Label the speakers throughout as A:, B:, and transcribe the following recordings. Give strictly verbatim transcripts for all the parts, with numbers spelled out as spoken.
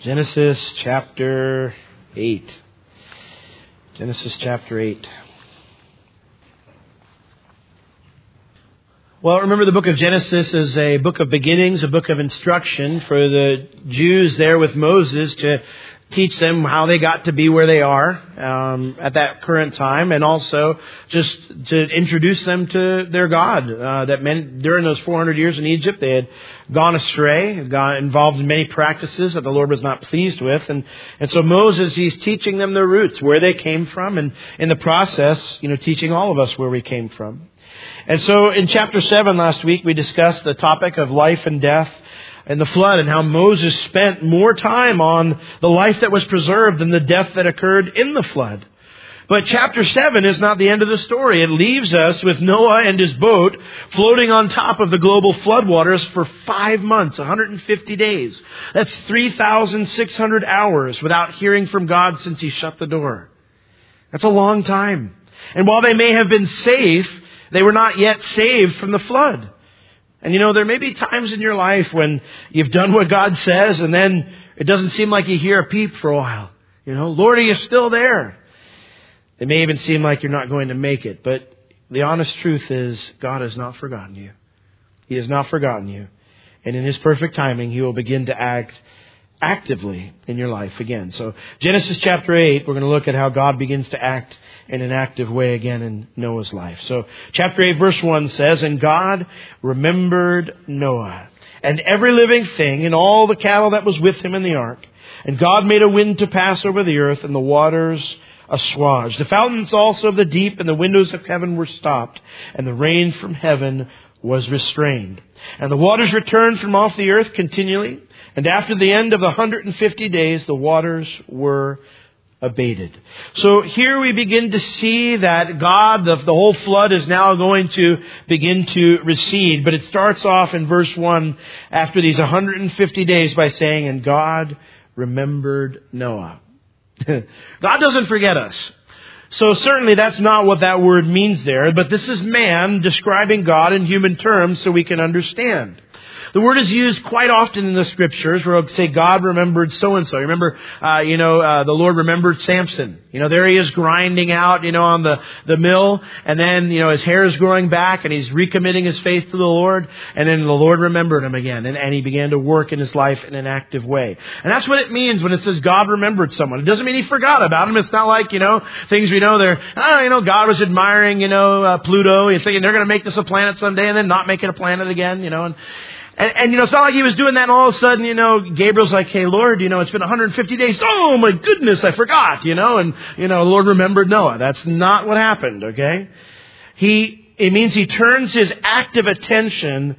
A: Genesis chapter eight. Genesis chapter eight. Well, remember the book of Genesis is a book of beginnings, a book of instruction for the Jews there with Moses to teach them how they got to be where they are um, at that current time, and also just to introduce them to their God. Uh, that meant during those four hundred years in Egypt, they had gone astray, had got involved in many practices that the Lord was not pleased with. And, and so Moses, he's teaching them their roots, where they came from, and in the process, you know, teaching all of us where we came from. And so in chapter seven last week, we discussed the topic of life and death and the flood, and how Moses spent more time on the life that was preserved than the death that occurred in the flood. But chapter seven is not the end of the story. It leaves us with Noah and his boat floating on top of the global floodwaters for five months, one hundred fifty days. That's three thousand six hundred hours without hearing from God since He shut the door. That's a long time. And while they may have been safe, they were not yet saved from the flood. And you know, there may be times in your life when you've done what God says, and then it doesn't seem like you hear a peep for a while. You know, Lord, are you still there? It may even seem like you're not going to make it. But the honest truth is, God has not forgotten you. He has not forgotten you. And in His perfect timing, He will begin to act actively in your life again. So Genesis chapter eight, we're going to look at how God begins to act in an active way again in Noah's life. So chapter eight verse one says, "And God remembered Noah and every living thing and all the cattle that was with him in the ark. And God made a wind to pass over the earth, and the waters assuaged. The fountains also of the deep and the windows of heaven were stopped, and the rain from heaven was restrained. And the waters returned from off the earth continually. And after the end of the one hundred fifty days, the waters were abated." So here we begin to see that God, the, the whole flood is now going to begin to recede. But it starts off in verse one after these one hundred fifty days by saying, "And God remembered Noah." God doesn't forget us. So certainly that's not what that word means there. But this is man describing God in human terms so we can understand. The word is used quite often in the Scriptures where it'll say God remembered so-and-so. Remember, uh, you know, uh, the Lord remembered Samson. You know, there he is grinding out, you know, on the, the mill. And then, you know, his hair is growing back and he's recommitting his faith to the Lord. And then the Lord remembered him again. And, and he began to work in his life in an active way. And that's what it means when it says God remembered someone. It doesn't mean He forgot about him. It's not like, you know, things we know there. Oh, you know, God was admiring, you know, uh, Pluto. You're thinking they're going to make this a planet someday and then not make it a planet again, you know. And And, and, you know, it's not like He was doing that and all of a sudden, you know, Gabriel's like, "Hey, Lord, you know, it's been one hundred fifty days. Oh, my goodness, I forgot, you know. And, you know, the Lord remembered Noah. That's not what happened, okay? He, it means He turns His active attention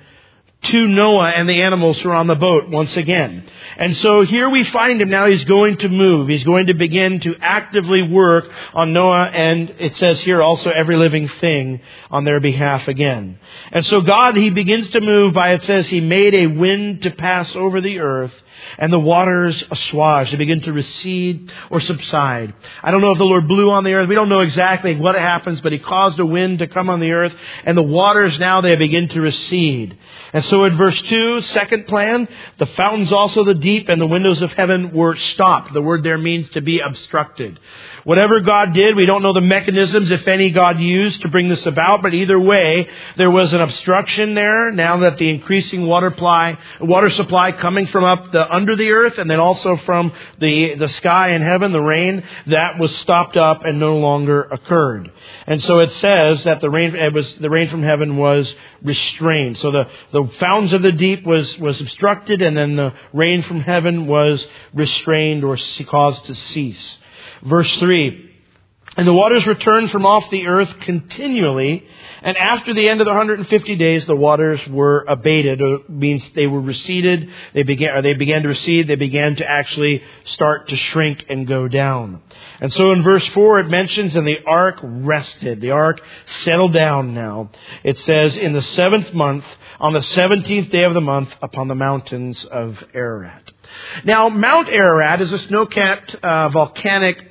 A: to Noah and the animals who are on the boat once again. And so here we find him now. He's going to move. He's going to begin to actively work on Noah, and it says here also every living thing on their behalf again. And so God, He begins to move by, it says, He made a wind to pass over the earth, and the waters assuaged. They begin to recede or subside. I don't know if the Lord blew on the earth. We don't know exactly what happens, but He caused a wind to come on the earth, and the waters now, they begin to recede. And so in verse two, second plan, the fountains also of the deep and the windows of heaven were stopped. The word there means to be obstructed. Whatever God did, we don't know the mechanisms, if any, God used to bring this about, but either way, there was an obstruction there. Now that the increasing water supply, water supply coming from up the under the earth, and then also from the, the sky and heaven, the rain, that was stopped up and no longer occurred. And so it says that the rain, it was, the rain from heaven was restrained. So the, the fountains of the deep was, was obstructed, and then the rain from heaven was restrained or caused to cease. Verse three. "And the waters returned from off the earth continually, and after the end of the one hundred fifty days, the waters were abated." It means they were receded. They began, or they began to recede. They began to actually start to shrink and go down. And so in verse four, it mentions, "And the ark rested." The ark settled down now. It says, "In the seventh month, on the seventeenth day of the month, upon the mountains of Ararat." Now, Mount Ararat is a snow-capped uh, volcanic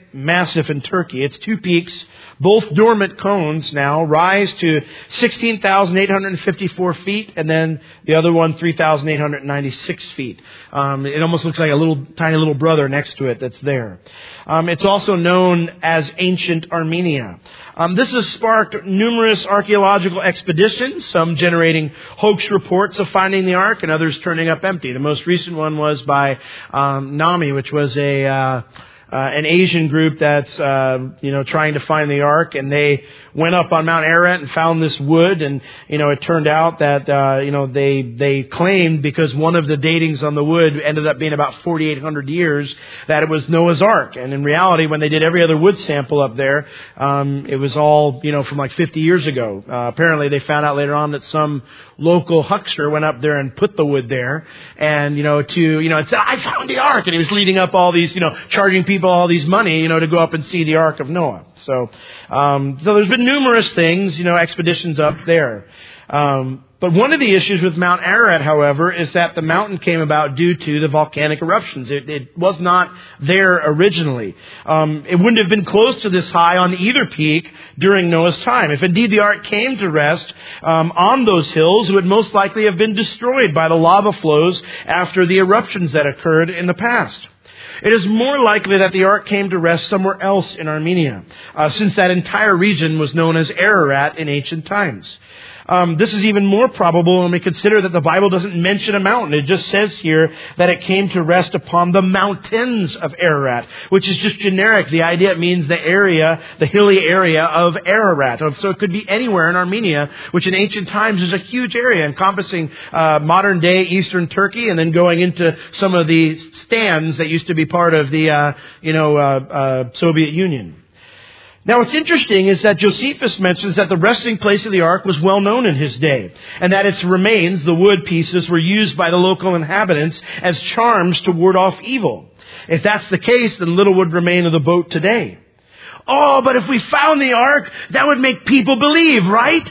A: massif in Turkey. Its two peaks, both dormant cones now, rise to sixteen thousand eight hundred fifty-four feet, and then the other one, three thousand eight hundred ninety-six feet. Um, it almost looks like a little tiny little brother next to it that's there. Um, it's also known as ancient Armenia. Um, this has sparked numerous archaeological expeditions, some generating hoax reports of finding the Ark and others turning up empty. The most recent one was by um, NAMI, which was a uh, uh, an Asian group that's uh, you know trying to find the Ark, and they went up on Mount Ararat and found this wood, and you know it turned out that uh, you know they they claimed, because one of the datings on the wood ended up being about forty-eight hundred years, that it was Noah's Ark. And in reality, when they did every other wood sample up there, um, it was all you know from like fifty years ago. Uh, apparently, they found out later on that some local huckster went up there and put the wood there, and you know to you know it said, "I found the Ark," and he was leading up all these you know charging people all these money you know to go up and see the Ark of Noah. So, um, so there's been numerous things, you know, expeditions up there. Um, but one of the issues with Mount Ararat, however, is that the mountain came about due to the volcanic eruptions. It, it was not there originally. Um, it wouldn't have been close to this high on either peak during Noah's time. If indeed the ark came to rest um, on those hills, it would most likely have been destroyed by the lava flows after the eruptions that occurred in the past. It is more likely that the ark came to rest somewhere else in Armenia, uh, since that entire region was known as Ararat in ancient times. Um, this is even more probable when we consider that the Bible doesn't mention a mountain. It just says here that it came to rest upon the mountains of Ararat, which is just generic. The idea it means the area, the hilly area of Ararat. So it could be anywhere in Armenia, which in ancient times is a huge area encompassing uh, modern day eastern Turkey, and then going into some of the stands that used to be part of the uh, you know uh, uh, Soviet Union. Now, what's interesting is that Josephus mentions that the resting place of the ark was well known in his day, and that its remains, the wood pieces, were used by the local inhabitants as charms to ward off evil. If that's the case, then little would remain of the boat today. Oh, but if we found the ark, that would make people believe, right?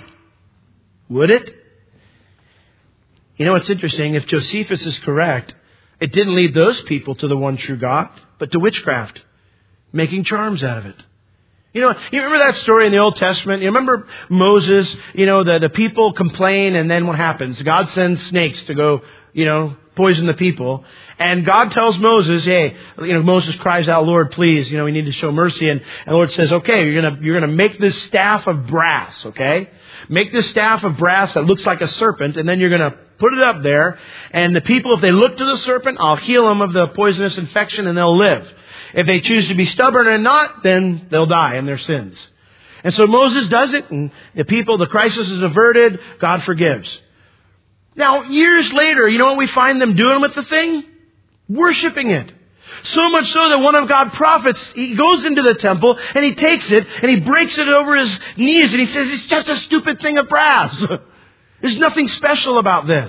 A: Would it? You know, what's interesting, if Josephus is correct, it didn't lead those people to the one true God, but to witchcraft, making charms out of it. You know, you remember that story in the Old Testament? You remember Moses, you know, the, the people complain, and then what happens? God sends snakes to go, you know, poison the people. And God tells Moses, hey, you know, Moses cries out, Lord, please, you know, we need to show mercy. And, and the Lord says, okay, you're going to, you're going to make this staff of brass, okay? Make this staff of brass that looks like a serpent, and then you're going to put it up there. And the people, if they look to the serpent, I'll heal them of the poisonous infection and they'll live. If they choose to be stubborn and not, then they'll die in their sins. And so Moses does it, and the people, the crisis is averted, God forgives. Now, years later, you know what we find them doing with the thing? Worshipping it. So much so that one of God's prophets, he goes into the temple and he takes it and he breaks it over his knees and he says, it's just a stupid thing of brass. There's nothing special about this.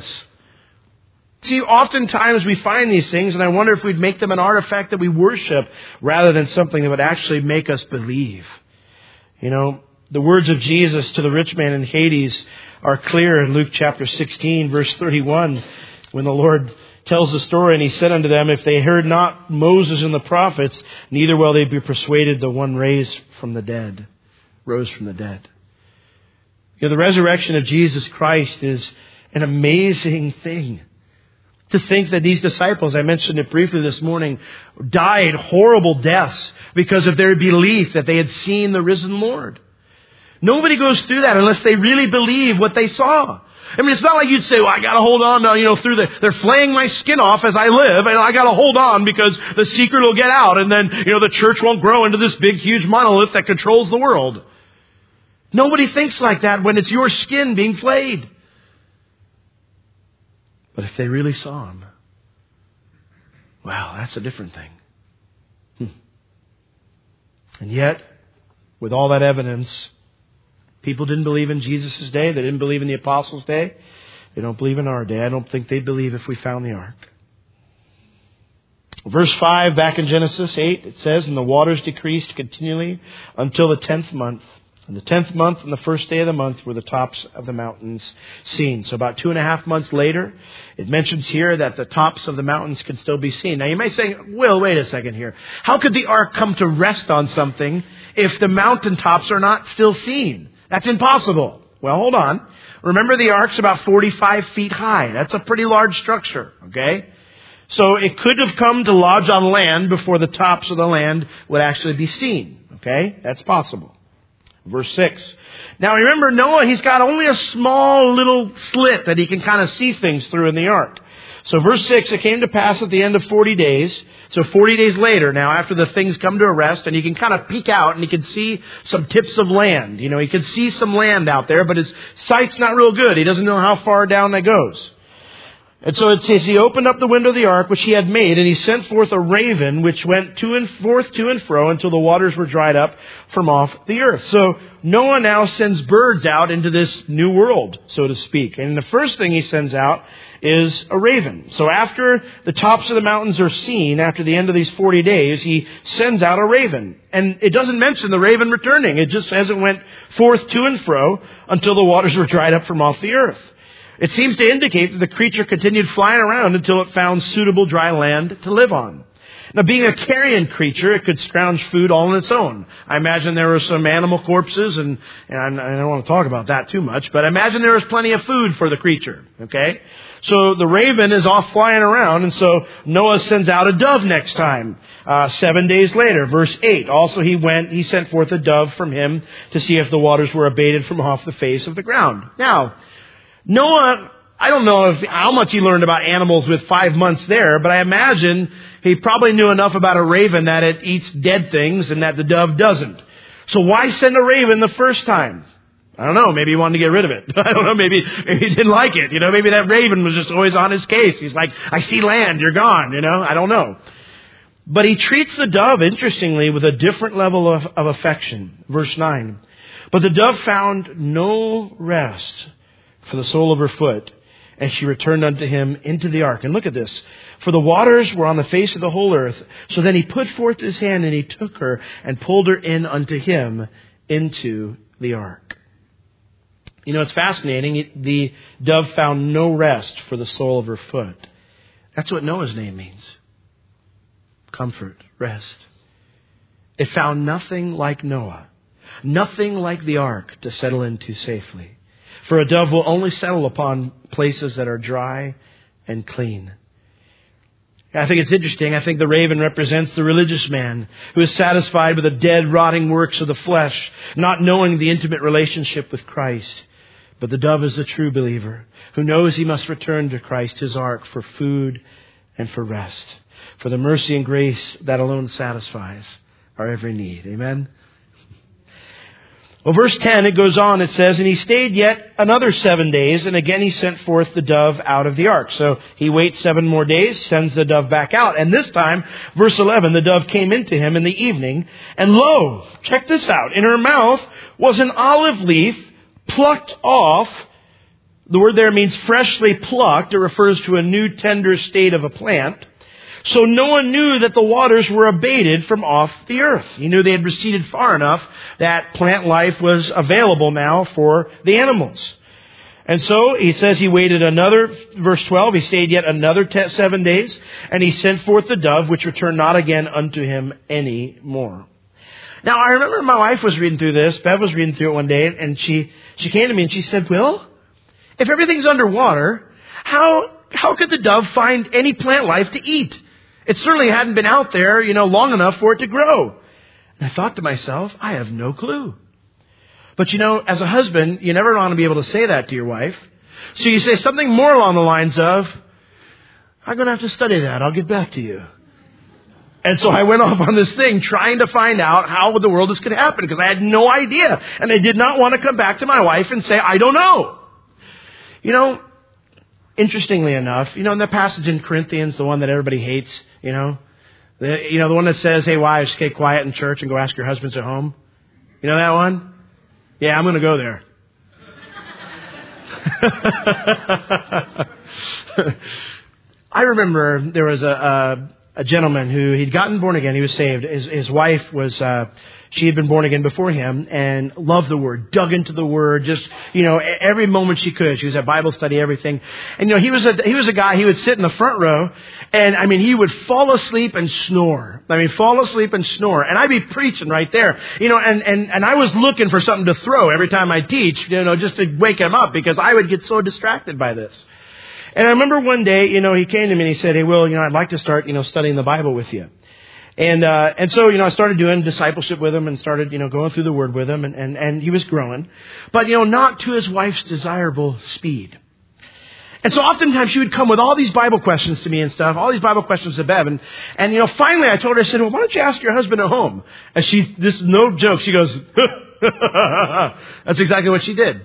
A: See, oftentimes we find these things, and I wonder if we'd make them an artifact that we worship rather than something that would actually make us believe. You know, the words of Jesus to the rich man in Hades are clear in Luke chapter sixteen, verse thirty-one, when the Lord tells the story, and he said unto them, if they heard not Moses and the prophets, neither will they be persuaded the one raised from the dead, rose from the dead. You know, the resurrection of Jesus Christ is an amazing thing. To think that these disciples, I mentioned it briefly this morning, died horrible deaths because of their belief that they had seen the risen Lord. Nobody goes through that unless they really believe what they saw. I mean, it's not like you'd say, well, I got to hold on to, you know, through the, they're flaying my skin off as I live, and I got to hold on because the secret will get out, and then, you know, the church won't grow into this big, huge monolith that controls the world. Nobody thinks like that when it's your skin being flayed. But if they really saw him, wow, that's a different thing. Hmm. And yet, with all that evidence, people didn't believe in Jesus' day. They didn't believe in the apostles' day. They don't believe in our day. I don't think they'd believe if we found the ark. Verse five, back in Genesis eight, it says, and the waters decreased continually until the tenth month. In the tenth month and the first day of the month were the tops of the mountains seen. So about two and a half months later, it mentions here that the tops of the mountains can still be seen. Now you may say, Will, wait a second here. How could the ark come to rest on something if the mountaintops are not still seen? That's impossible. Well, hold on. Remember, the ark's about forty-five feet high. That's a pretty large structure, okay? So it could have come to lodge on land before the tops of the land would actually be seen, okay? That's possible. Verse six. Now remember, Noah, he's got only a small little slit that he can kind of see things through in the ark. So verse six, it came to pass at the end of forty days. So forty days later now, after the things come to a rest, and he can kind of peek out and he can see some tips of land. You know, he can see some land out there, but his sight's not real good. He doesn't know how far down that goes. And so it says, he opened up the window of the ark, which he had made, and he sent forth a raven, which went to and forth to and fro until the waters were dried up from off the earth. So Noah now sends birds out into this new world, so to speak. And the first thing he sends out is a raven. So after the tops of the mountains are seen, after the end of these forty days, he sends out a raven. And it doesn't mention the raven returning. It just says it went forth to and fro until the waters were dried up from off the earth. It seems to indicate that the creature continued flying around until it found suitable dry land to live on. Now, being a carrion creature, it could scrounge food all on its own. I imagine there were some animal corpses, and, and I don't want to talk about that too much, but I imagine there was plenty of food for the creature, okay? So the raven is off flying around, and so Noah sends out a dove next time, uh, seven days later. Verse eight, also he went, he sent forth a dove from him to see if the waters were abated from off the face of the ground. Now, Noah, I don't know if how much he learned about animals with five months there, but I imagine he probably knew enough about a raven that it eats dead things and that the dove doesn't. So why send a raven the first time? I don't know. Maybe he wanted to get rid of it. I don't know. Maybe, maybe he didn't like it. You know, maybe that raven was just always on his case. He's like, I see land, you're gone. You know, I don't know. But he treats the dove, interestingly, with a different level of, of affection. Verse nine. But the dove found no rest for the sole of her foot, and she returned unto him into the ark. And look at this. For the waters were on the face of the whole earth. So then he put forth his hand, and he took her and pulled her in unto him into the ark. You know, it's fascinating. The dove found no rest for the sole of her foot. That's what Noah's name means. Comfort, rest. It found nothing like Noah. Nothing like the ark to settle into safely. For a dove will only settle upon places that are dry and clean. I think it's interesting. I think the raven represents the religious man who is satisfied with the dead, rotting works of the flesh, not knowing the intimate relationship with Christ. But the dove is the true believer who knows he must return to Christ, his ark, for food and for rest, for the mercy and grace that alone satisfies our every need. Amen? Well, verse ten, it goes on, it says, and he stayed yet another seven days, and again he sent forth the dove out of the ark. So he waits seven more days, sends the dove back out. And this time, verse eleven, the dove came into him in the evening, and lo, check this out, in her mouth was an olive leaf plucked off. The word there means freshly plucked. It refers to a new tender state of a plant. So Noah knew that the waters were abated from off the earth. He knew they had receded far enough that plant life was available now for the animals. And so he says he waited another, verse twelve, he stayed yet another te- seven days, and he sent forth the dove, which returned not again unto him any more. Now, I remember my wife was reading through this. Bev was reading through it one day, and she, she came to me and she said, Will, if everything's underwater, how, how could the dove find any plant life to eat? It certainly hadn't been out there, you know, long enough for it to grow. And I thought to myself, I have no clue. But you know, as a husband, you never want to be able to say that to your wife. So you say something more along the lines of, I'm going to have to study that. I'll get back to you. And so I went off on this thing trying to find out how the world this could happen because I had no idea. And I did not want to come back to my wife and say, I don't know. You know, interestingly enough, you know, in the passage in Corinthians, the one that everybody hates, you know, the, you know, the one that says, hey, wives, stay quiet in church and go ask your husbands at home. You know that one? Yeah, I'm going to go there. I remember there was a, a gentleman who he'd gotten born again. He was saved. His, his wife was, uh, she had been born again before him and loved the Word, dug into the Word, just, you know, every moment she could. She was at Bible study, everything. And, you know, he was a, he was a guy, he would sit in the front row and, I mean, he would fall asleep and snore. I mean, fall asleep and snore. And I'd be preaching right there, you know, and, and, and I was looking for something to throw every time I teach, you know, just to wake him up because I would get so distracted by this. And I remember one day, you know, he came to me and he said, "Hey, Will, you know, I'd like to start, you know, studying the Bible with you." And, uh, and so, you know, I started doing discipleship with him and started, you know, going through the Word with him and, and, and he was growing, but, you know, not to his wife's desirable speed. And so oftentimes she would come with all these Bible questions to me and stuff, all these Bible questions to Bev. And, and you know, finally I told her, I said, "Well, why don't you ask your husband at home?" And she, this is no joke, she goes, that's exactly what she did.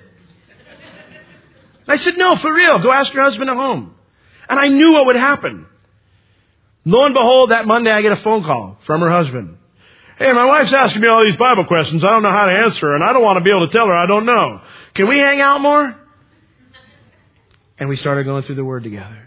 A: I said, "No, for real, go ask your husband at home." And I knew what would happen. Lo and behold, that Monday I get a phone call from her husband. "Hey, my wife's asking me all these Bible questions. I don't know how to answer her, and I don't want to be able to tell her I don't know. Can we hang out more?" And we started going through the Word together.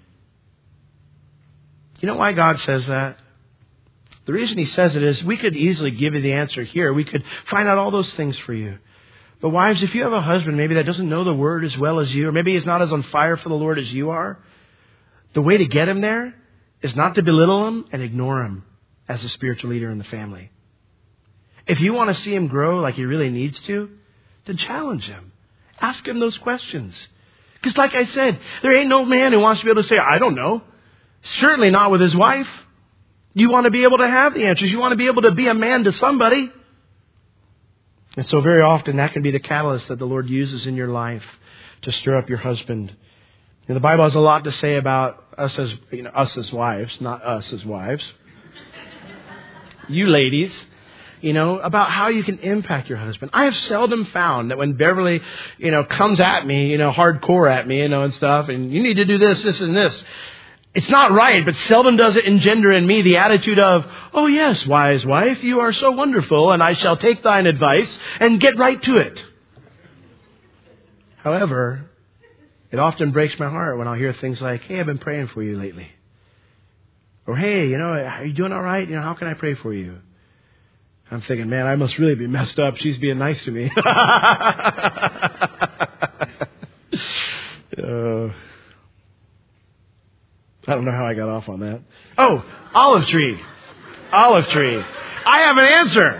A: You know why God says that? The reason He says it is we could easily give you the answer here. We could find out all those things for you. But wives, if you have a husband maybe that doesn't know the Word as well as you, or maybe he's not as on fire for the Lord as you are, the way to get him there is not to belittle him and ignore him as a spiritual leader in the family. If you want to see him grow like he really needs to, then challenge him. Ask him those questions. Because like I said, there ain't no man who wants to be able to say, "I don't know." Certainly not with his wife. You want to be able to have the answers. You want to be able to be a man to somebody. And so very often that can be the catalyst that the Lord uses in your life to stir up your husband. And the Bible has a lot to say about us as, you know, us as wives, not us as wives. You ladies, you know, about how you can impact your husband. I have seldom found that when Beverly, you know, comes at me, you know, hardcore at me, you know, and stuff, and you need to do this, this, and this. It's not right, but seldom does it engender in me the attitude of, "Oh yes, wise wife, you are so wonderful, and I shall take thine advice and get right to it." However, it often breaks my heart when I'll hear things like, "Hey, I've been praying for you lately." Or, "Hey, you know, are you doing all right? You know, how can I pray for you?" I'm thinking, man, I must really be messed up. She's being nice to me. uh, I don't know how I got off on that. Oh, olive tree. Olive tree. I have an answer.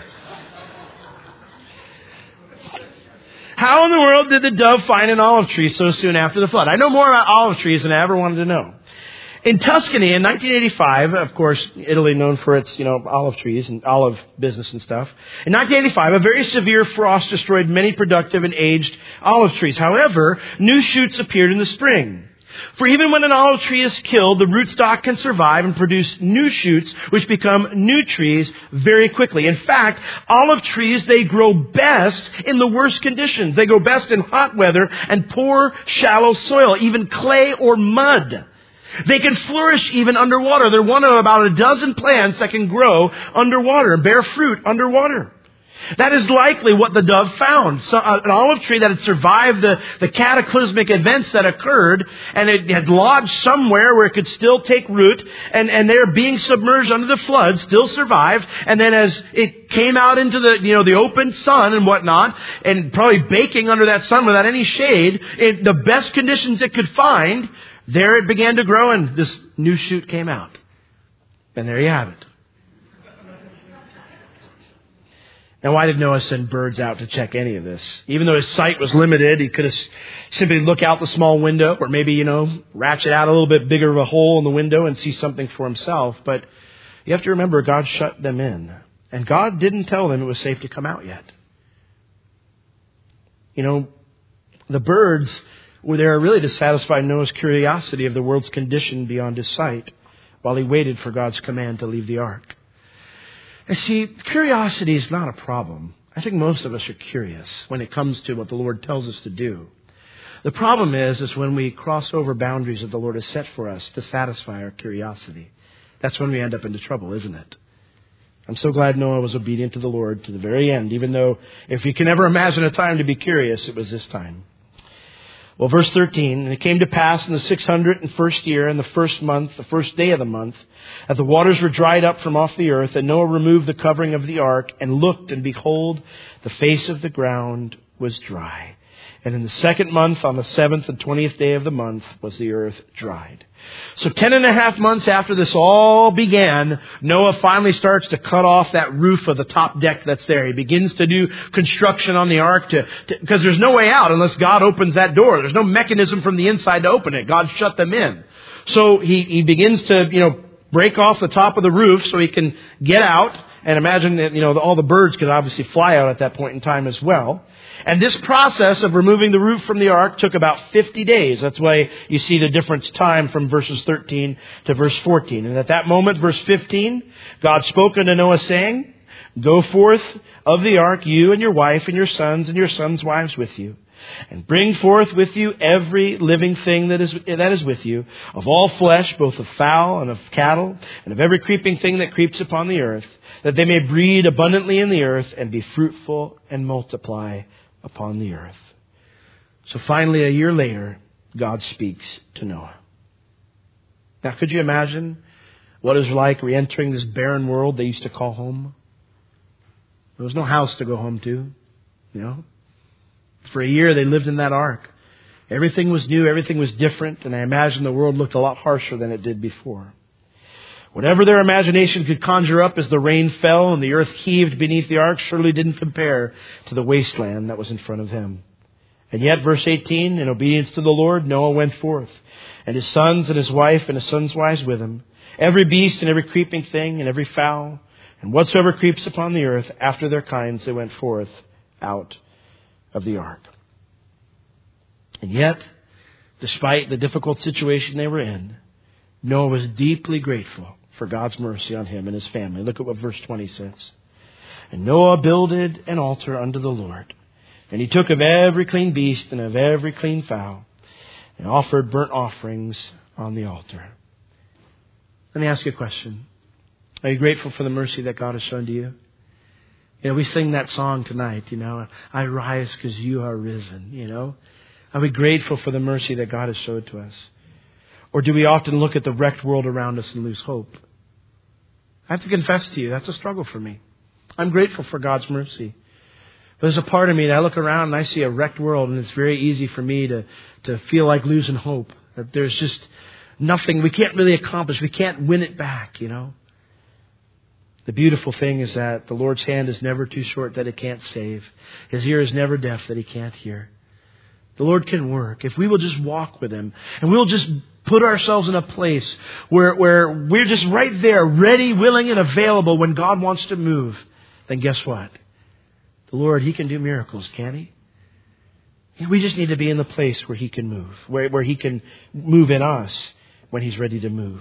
A: How in the world did the dove find an olive tree so soon after the flood? I know more about olive trees than I ever wanted to know. In Tuscany in nineteen eighty-five, of course, Italy known for its, you know, olive trees and olive business and stuff. In nineteen eighty-five, a very severe frost destroyed many productive and aged olive trees. However, new shoots appeared in the spring. For even when an olive tree is killed, the rootstock can survive and produce new shoots, which become new trees very quickly. In fact, olive trees, they grow best in the worst conditions. They grow best in hot weather and poor, shallow soil, even clay or mud. They can flourish even underwater. They're one of about a dozen plants that can grow underwater and bear fruit underwater. That is likely what the dove found. So, uh, an olive tree that had survived the, the cataclysmic events that occurred, and it had lodged somewhere where it could still take root, and, and they're being submerged under the flood, still survived. And then as it came out into the, you know, the open sun and whatnot, and probably baking under that sun without any shade, in the best conditions it could find, there it began to grow, and this new shoot came out. And there you have it. Now, why did Noah send birds out to check any of this? Even though his sight was limited, he could have simply look out the small window, or maybe, you know, ratchet out a little bit bigger of a hole in the window and see something for himself. But you have to remember, God shut them in. And God didn't tell them it was safe to come out yet. You know, the birds were there really to satisfy Noah's curiosity of the world's condition beyond his sight, while he waited for God's command to leave the ark. And see, curiosity is not a problem. I think most of us are curious when it comes to what the Lord tells us to do. The problem is, is when we cross over boundaries that the Lord has set for us to satisfy our curiosity. That's when we end up into trouble, isn't it? I'm so glad Noah was obedient to the Lord to the very end, even though if you can ever imagine a time to be curious, it was this time. Well, verse thirteen, and it came to pass in the six hundred and first year, in the first month, the first day of the month, that the waters were dried up from off the earth, and Noah removed the covering of the ark, and looked, and behold, the face of the ground was dry. And in the second month, on the seventh and twentieth day of the month, was the earth dried. So ten and a half months after this all began, Noah finally starts to cut off that roof of the top deck that's there. He begins to do construction on the ark to, to, because there's no way out unless God opens that door. There's no mechanism from the inside to open it. God shut them in. So he, he begins to, you know, break off the top of the roof so he can get out. And imagine that, you know, all the birds could obviously fly out at that point in time as well. And this process of removing the roof from the ark took about fifty days. That's why you see the difference time from verses thirteen to verse fourteen. And at that moment, verse fifteen, God spoke unto Noah saying, Go forth of the ark, you and your wife and your sons and your sons' wives with you. And bring forth with you every living thing that is that is with you, of all flesh, both of fowl and of cattle, and of every creeping thing that creeps upon the earth, that they may breed abundantly in the earth, and be fruitful and multiply upon the earth. So finally, a year later, God speaks to Noah. Now, could you imagine what it was like re-entering this barren world they used to call home? There was no house to go home to, you know. For a year, they lived in that ark. Everything was new, everything was different, and I imagine the world looked a lot harsher than it did before. Whatever their imagination could conjure up as the rain fell and the earth heaved beneath the ark surely didn't compare to the wasteland that was in front of them. And yet, verse eighteen, in obedience to the Lord, Noah went forth, and his sons and his wife and his sons' wives with him, every beast and every creeping thing and every fowl, and whatsoever creeps upon the earth after their kinds, they went forth out of the ark. And yet, despite the difficult situation they were in, Noah was deeply grateful for God's mercy on him and his family. Look at what verse twenty says. And Noah builded an altar unto the Lord, and he took of every clean beast and of every clean fowl, and offered burnt offerings on the altar. Let me ask you a question. Are you grateful for the mercy that God has shown to you? You know, we sing that song tonight, you know, I rise because you are risen, you know. Are we grateful for the mercy that God has showed to us? Or do we often look at the wrecked world around us and lose hope? I have to confess to you, that's a struggle for me. I'm grateful for God's mercy. But there's a part of me that I look around and I see a wrecked world, and it's very easy for me to, to feel like losing hope. That there's just nothing we can't really accomplish. We can't win it back, you know. The beautiful thing is that the Lord's hand is never too short that it can't save. His ear is never deaf that He can't hear. The Lord can work if we will just walk with Him, and we'll just put ourselves in a place where, where we're just right there, ready, willing, and available when God wants to move. Then guess what? The Lord, He can do miracles, can't He? We just need to be in the place where He can move, where, where He can move in us when He's ready to move.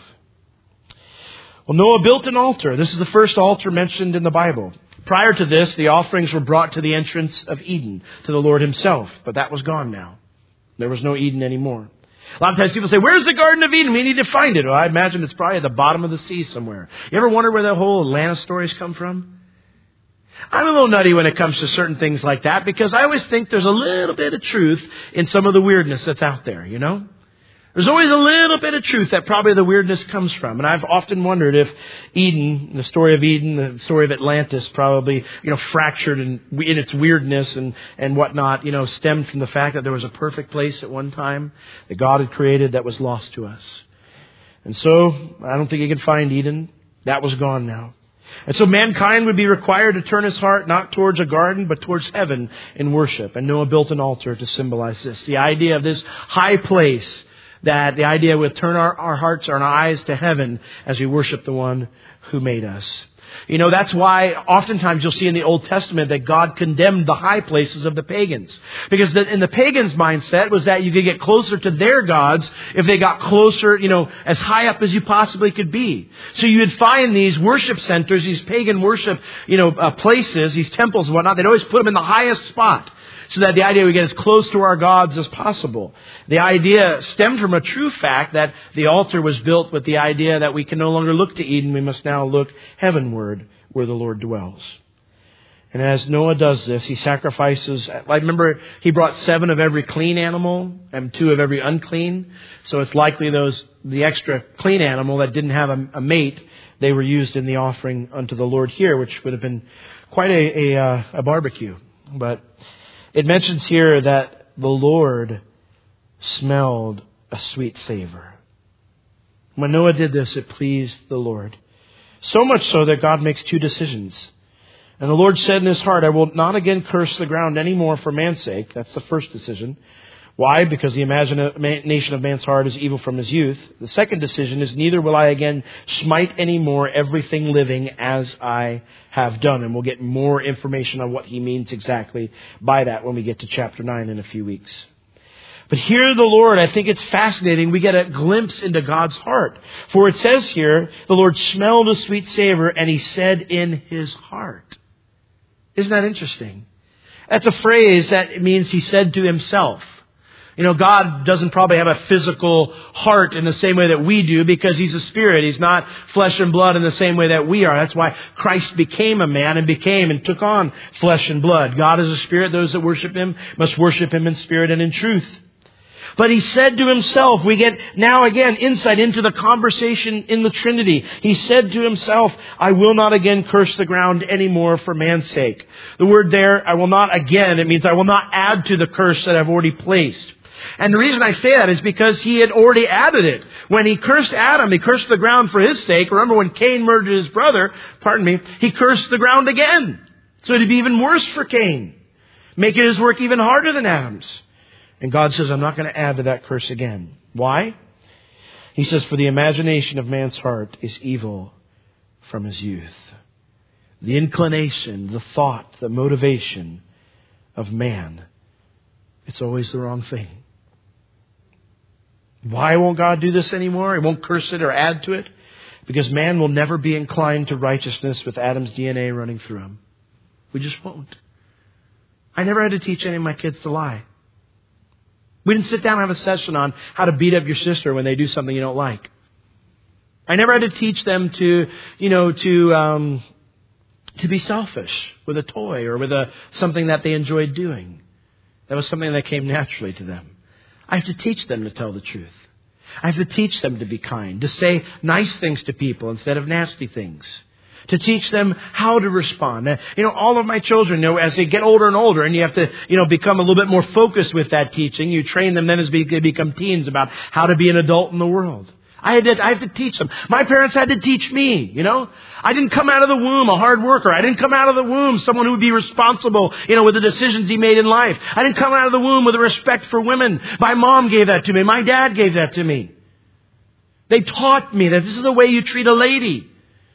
A: Well, Noah built an altar. This is the first altar mentioned in the Bible. Prior to this, the offerings were brought to the entrance of Eden, to the Lord Himself. But that was gone now. There was no Eden anymore. A lot of times people say, where's the Garden of Eden? We need to find it. Well, I imagine it's probably at the bottom of the sea somewhere. You ever wonder where the whole Atlantis stories come from? I'm a little nutty when it comes to certain things like that, because I always think there's a little bit of truth in some of the weirdness that's out there, you know? There's always a little bit of truth that probably the weirdness comes from. And I've often wondered if Eden, the story of Eden, the story of Atlantis probably, you know, fractured in, in its weirdness and, and whatnot, you know, stemmed from the fact that there was a perfect place at one time that God had created that was lost to us. And so, I don't think you can find Eden. That was gone now. And so mankind would be required to turn his heart not towards a garden, but towards heaven in worship. And Noah built an altar to symbolize this. The idea of this high place, that the idea would turn our, our hearts and our eyes to heaven as we worship the one who made us. You know, that's why oftentimes you'll see in the Old Testament that God condemned the high places of the pagans. Because the, in the pagans' mindset was that you could get closer to their gods if they got closer, you know, as high up as you possibly could be. So you would find these worship centers, these pagan worship, you know, uh, places, these temples and whatnot, they'd always put them in the highest spot, so that the idea we get as close to our gods as possible. The idea stemmed from a true fact that the altar was built with the idea that we can no longer look to Eden. We must now look heavenward where the Lord dwells. And as Noah does this, he sacrifices, I remember he brought seven of every clean animal and two of every unclean. So it's likely those, the extra clean animal that didn't have a, a mate, they were used in the offering unto the Lord here, which would have been quite a, a, uh, a barbecue. But it mentions here that the Lord smelled a sweet savor. When Noah did this, it pleased the Lord. So much so that God makes two decisions. And the Lord said in his heart, I will not again curse the ground anymore for man's sake. That's the first decision. Why? Because the imagination of man's heart is evil from his youth. The second decision is, neither will I again smite anymore everything living as I have done. And we'll get more information on what he means exactly by that when we get to chapter nine in a few weeks. But here the Lord, I think it's fascinating, we get a glimpse into God's heart. For it says here, the Lord smelled a sweet savor and he said in his heart. Isn't that interesting? That's a phrase that means he said to himself. You know, God doesn't probably have a physical heart in the same way that we do because he's a spirit. He's not flesh and blood in the same way that we are. That's why Christ became a man and became and took on flesh and blood. God is a spirit. Those that worship him must worship him in spirit and in truth. But he said to himself, we get now again insight into the conversation in the Trinity. He said to himself, I will not again curse the ground anymore for man's sake. The word there, I will not again, it means I will not add to the curse that I've already placed. And the reason I say that is because he had already added it. When he cursed Adam, he cursed the ground for his sake. Remember when Cain murdered his brother, pardon me, he cursed the ground again. So it'd be even worse for Cain, making his work even harder than Adam's. And God says, I'm not going to add to that curse again. Why? He says, for the imagination of man's heart is evil from his youth. The inclination, the thought, the motivation of man, it's always the wrong thing. Why won't God do this anymore? He won't curse it or add to it. Because man will never be inclined to righteousness with Adam's D N A running through him. We just won't. I never had to teach any of my kids to lie. We didn't sit down and have a session on how to beat up your sister when they do something you don't like. I never had to teach them to, you know, to um, to be selfish with a toy or with a something that they enjoyed doing. That was something that came naturally to them. I have to teach them to tell the truth. I have to teach them to be kind, to say nice things to people instead of nasty things. To teach them how to respond. You know, all of my children, you know, as they get older and older, and you have to, you know, become a little bit more focused with that teaching. You train them then as they become teens about how to be an adult in the world. I had to, I have to teach them. My parents had to teach me, you know. I didn't come out of the womb a hard worker. I didn't come out of the womb someone who would be responsible, you know, with the decisions he made in life. I didn't come out of the womb with a respect for women. My mom gave that to me. My dad gave that to me. They taught me that this is the way you treat a lady.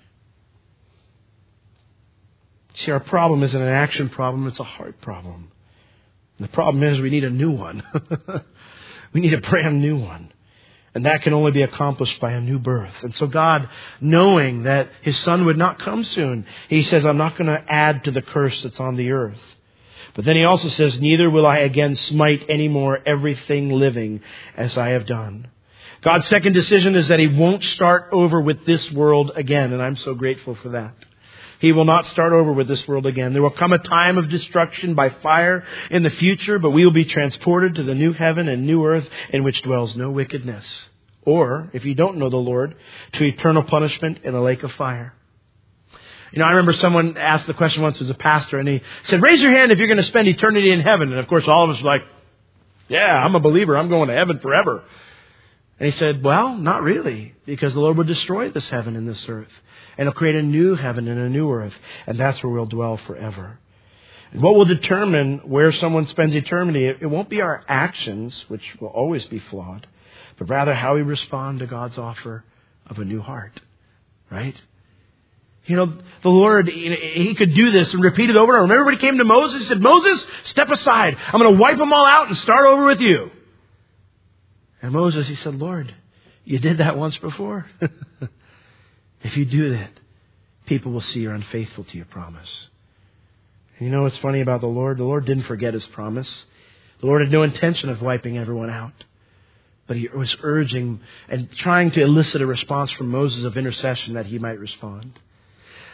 A: See, our problem isn't an action problem, it's a heart problem. And the problem is we need a new one. We need a brand new one. And that can only be accomplished by a new birth. And so God, knowing that his son would not come soon, he says, I'm not going to add to the curse that's on the earth. But then he also says, neither will I again smite any more everything living as I have done. God's second decision is that he won't start over with this world again. And I'm so grateful for that. He will not start over with this world again. There will come a time of destruction by fire in the future, but we will be transported to the new heaven and new earth in which dwells no wickedness. Or, if you don't know the Lord, to eternal punishment in a lake of fire. You know, I remember someone asked the question once as a pastor, and he said, raise your hand if you're going to spend eternity in heaven. And of course, all of us were like, yeah, I'm a believer. I'm going to heaven forever. And he said, well, not really, because the Lord will destroy this heaven and this earth. And he'll create a new heaven and a new earth. And that's where we'll dwell forever. And what will determine where someone spends eternity, it won't be our actions, which will always be flawed, but rather how we respond to God's offer of a new heart. Right? You know, the Lord, he could do this and repeat it over and over. Remember when he came to Moses, he said, Moses, step aside. I'm going to wipe them all out and start over with you. And Moses, he said, Lord, you did that once before. If you do that, people will see you're unfaithful to your promise. And you know what's funny about the Lord? The Lord didn't forget his promise. The Lord had no intention of wiping everyone out. But he was urging and trying to elicit a response from Moses of intercession that he might respond.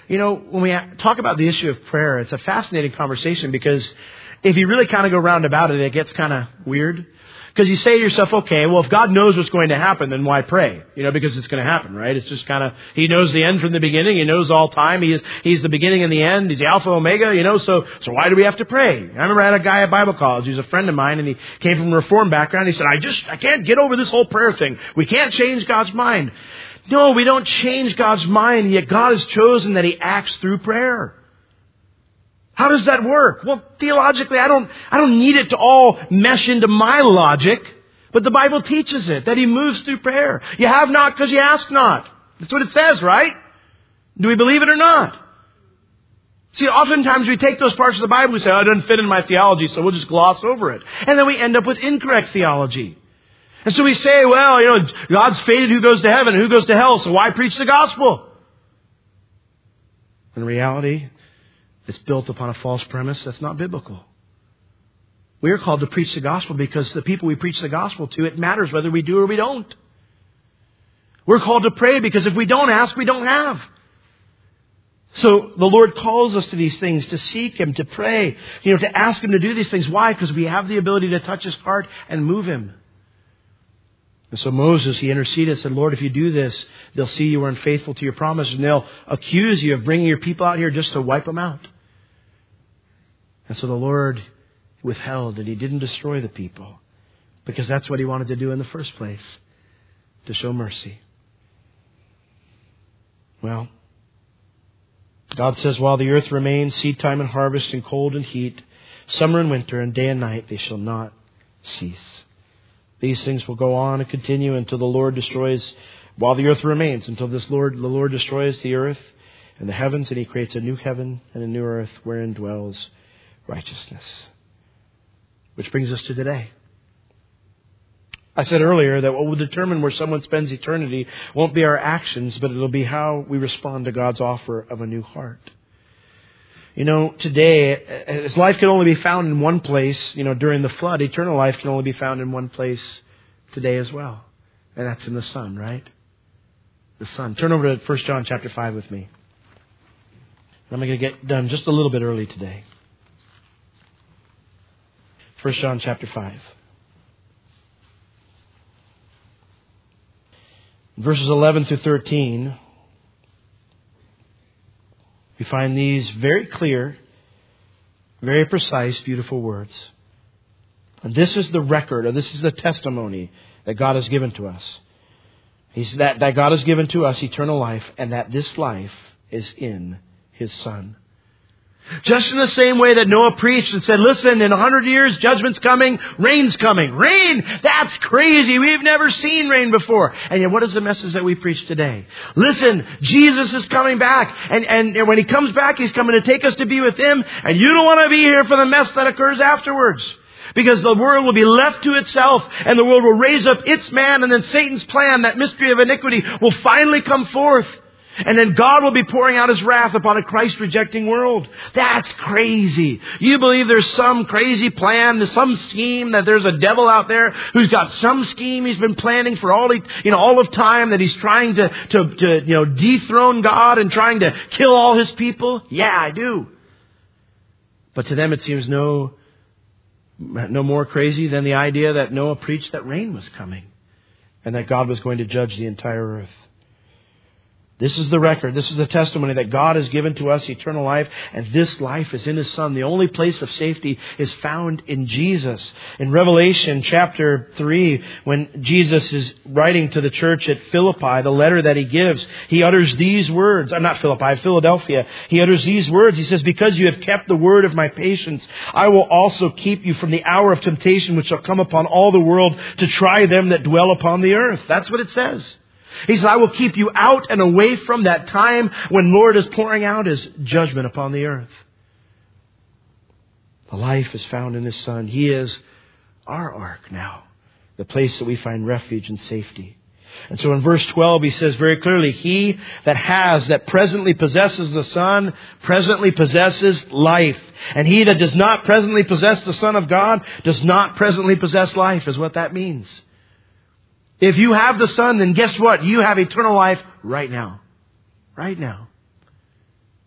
A: you know, when we talk about the issue of prayer, it's a fascinating conversation because if you really kind of go round about it, it gets kind of weird. Because you say to yourself, okay, well, if God knows what's going to happen, then why pray? You know, because it's going to happen, right? It's just kind of, He knows the end from the beginning. He knows all time. He is, He's the beginning and the end. He's the Alpha Omega, you know, so, so why do we have to pray? I remember I had a guy at Bible college. He was a friend of mine and he came from a Reformed background. He said, I just, I can't get over this whole prayer thing. We can't change God's mind. No, we don't change God's mind, yet God has chosen that He acts through prayer. How does that work? Well, theologically, I don't, I don't need it to all mesh into my logic, but the Bible teaches it, that He moves through prayer. You have not because you ask not. That's what it says, right? Do we believe it or not? See, oftentimes we take those parts of the Bible and we say, oh, it doesn't fit in my theology, so we'll just gloss over it. And then we end up with incorrect theology. And so we say, well, you know, God's fated who goes to heaven and who goes to hell, so why preach the gospel? In reality, it's built upon a false premise that's not biblical. We are called to preach the gospel because the people we preach the gospel to, it matters whether we do or we don't. We're called to pray because if we don't ask, we don't have. So the Lord calls us to these things, to seek Him, to pray, you know, to ask Him to do these things. Why? Because we have the ability to touch His heart and move Him. And so Moses, he interceded and said, Lord, if you do this, they'll see you were unfaithful to your promise and they'll accuse you of bringing your people out here just to wipe them out. And so the Lord withheld and He didn't destroy the people because that's what He wanted to do in the first place, to show mercy. Well, God says, while the earth remains, seed time and harvest, and cold and heat, summer and winter, and day and night, they shall not cease. These things will go on and continue until the Lord destroys, while the earth remains, until this Lord, the Lord destroys the earth and the heavens, and He creates a new heaven and a new earth wherein dwells righteousness. Which brings us to today. I said earlier that what will determine where someone spends eternity won't be our actions, but it'll be how we respond to God's offer of a new heart. You know, today, as life can only be found in one place, you know, during the flood, eternal life can only be found in one place today as well. And that's in the Son, right? The Son. Turn over to First John chapter five with me. I'm going to get done just a little bit early today. First John chapter five. Verses eleven through thirteen, we find these very clear, very precise, beautiful words. And this is the record, or this is the testimony that God has given to us. He's that, that God has given to us eternal life, and that this life is in His Son. Just in the same way that Noah preached and said, listen, in a hundred years, judgment's coming, rain's coming. Rain! That's crazy. We've never seen rain before. And yet, what is the message that we preach today? Listen, Jesus is coming back. And, and when He comes back, He's coming to take us to be with Him. And you don't want to be here for the mess that occurs afterwards. Because the world will be left to itself, and the world will raise up its man, and then Satan's plan, that mystery of iniquity, will finally come forth. And then God will be pouring out His wrath upon a Christ-rejecting world. That's crazy. You believe there's some crazy plan, there's some scheme, that there's a devil out there who's got some scheme he's been planning for all, you know, all of time, that he's trying to, to, to, you know, dethrone God and trying to kill all His people? Yeah, I do. But to them it seems no, no more crazy than the idea that Noah preached that rain was coming and that God was going to judge the entire earth. This is the record. This is the testimony that God has given to us eternal life, and this life is in His Son. The only place of safety is found in Jesus. In Revelation chapter three, when Jesus is writing to the church at Philippi, the letter that He gives, He utters these words. I'm not Philippi, Philadelphia. He utters these words. He says, because you have kept the word of my patience, I will also keep you from the hour of temptation which shall come upon all the world to try them that dwell upon the earth. That's what it says. He says, I will keep you out and away from that time when Lord is pouring out His judgment upon the earth. The life is found in His Son. He is our ark now, the place that we find refuge and safety. And so in verse twelve, He says very clearly, He that has, that presently possesses the Son, presently possesses life. And he that does not presently possess the Son of God does not presently possess life, is what that means. If you have the Son, then guess what? You have eternal life right now. Right now.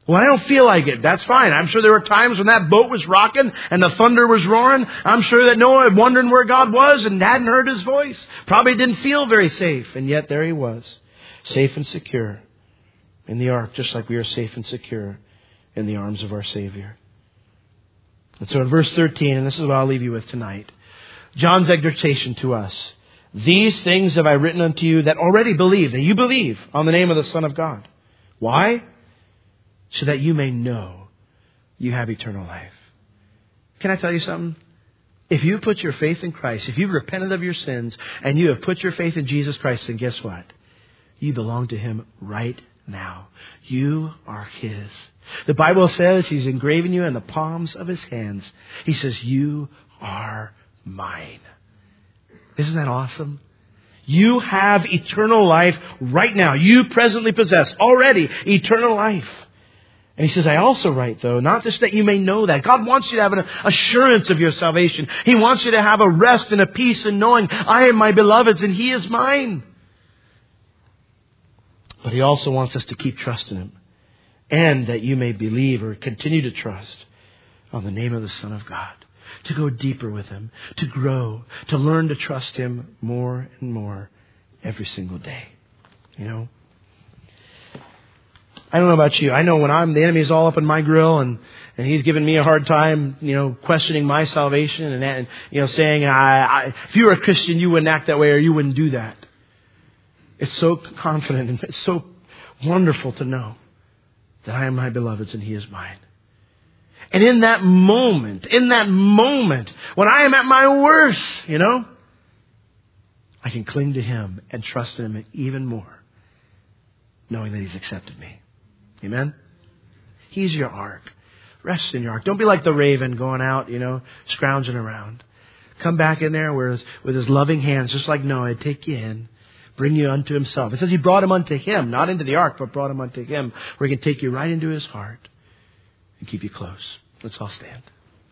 A: Well, I don't feel like it. That's fine. I'm sure there were times when that boat was rocking and the thunder was roaring. I'm sure that Noah was wondering where God was and hadn't heard His voice. Probably didn't feel very safe. And yet there He was, safe and secure in the ark, just like we are safe and secure in the arms of our Savior. And so in verse thirteen, and this is what I'll leave you with tonight, John's exhortation to us. These things have I written unto you that already believe, that you believe on the name of the Son of God. Why? So that you may know you have eternal life. Can I tell you something? If you put your faith in Christ, if you've repented of your sins, and you have put your faith in Jesus Christ, then guess what? You belong to Him right now. You are His. The Bible says He's engraving you in the palms of His hands. He says, you are mine. Isn't that awesome? You have eternal life right now. You presently possess already eternal life. And He says, I also write, though, not just that you may know that. God wants you to have an assurance of your salvation. He wants you to have a rest and a peace in knowing I am my beloved's and He is mine. But He also wants us to keep trusting Him. And that you may believe or continue to trust on the name of the Son of God. To go deeper with Him. To grow. To learn to trust Him more and more every single day. You know? I don't know about you. I know when I'm, the enemy is all up in my grill and, and he's giving me a hard time, you know, questioning my salvation and, and you know, saying, I, I, if you were a Christian, you wouldn't act that way or you wouldn't do that. It's so confident and it's so wonderful to know that I am my beloved's and He is mine. And in that moment, in that moment, when I am at my worst, you know, I can cling to Him and trust in Him even more, knowing that He's accepted me. Amen? He's your ark. Rest in your ark. Don't be like the raven going out, you know, scrounging around. Come back in there with his, with his loving hands, just like Noah, take you in, bring you unto Himself. It says He brought him unto Him, not into the ark, but brought him unto Him, where He can take you right into His heart and keep you close. Let's all stand.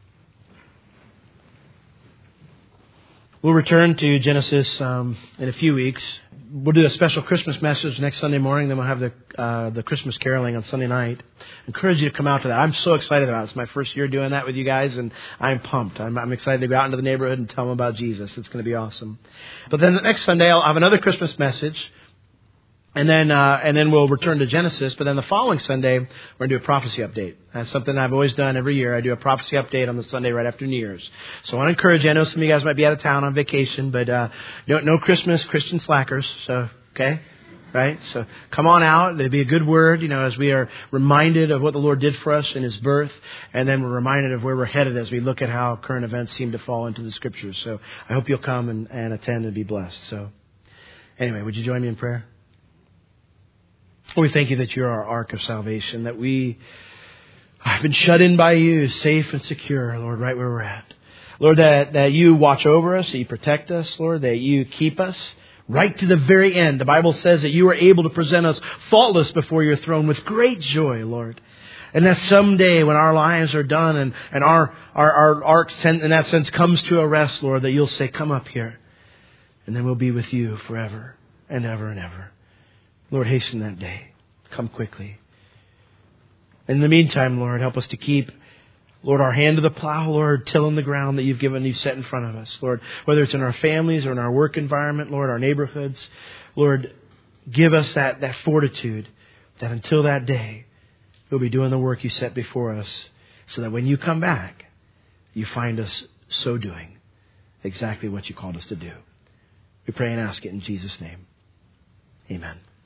A: We'll return to Genesis um, in a few weeks. We'll do a special Christmas message next Sunday morning. Then we'll have the uh, the Christmas caroling on Sunday night. I encourage you to come out to that. I'm so excited about it. It's my first year doing that with you guys, and I'm pumped. I'm, I'm excited to go out into the neighborhood and tell them about Jesus. It's going to be awesome. But then the next Sunday, I'll have another Christmas message. And then uh, and then we'll return to Genesis. But then the following Sunday, we're going to do a prophecy update. That's something I've always done every year. I do a prophecy update on the Sunday right after New Year's. So I want to encourage you. I know some of you guys might be out of town on vacation, but uh, no, no Christmas Christian slackers. So, okay? Right? So come on out. There'll be a good word, you know, as we are reminded of what the Lord did for us in His birth. And then we're reminded of where we're headed as we look at how current events seem to fall into the Scriptures. So I hope you'll come and, and attend and be blessed. So anyway, would you join me in prayer? Lord, we thank You that You're our ark of salvation, that we have been shut in by You, safe and secure, Lord, right where we're at. Lord, that, that You watch over us, that You protect us, Lord, that You keep us right to the very end. The Bible says that You are able to present us faultless before Your throne with great joy, Lord. And that someday when our lives are done and, and our, our, our ark in that sense comes to a rest, Lord, that You'll say, come up here. And then we'll be with You forever and ever and ever. Lord, hasten that day. Come quickly. In the meantime, Lord, help us to keep, Lord, our hand to the plow, Lord, tilling the ground that You've given, You've set in front of us. Lord, whether it's in our families or in our work environment, Lord, our neighborhoods, Lord, give us that, that fortitude that until that day, we'll be doing the work You set before us so that when You come back, You find us so doing exactly what You called us to do. We pray and ask it in Jesus' name. Amen.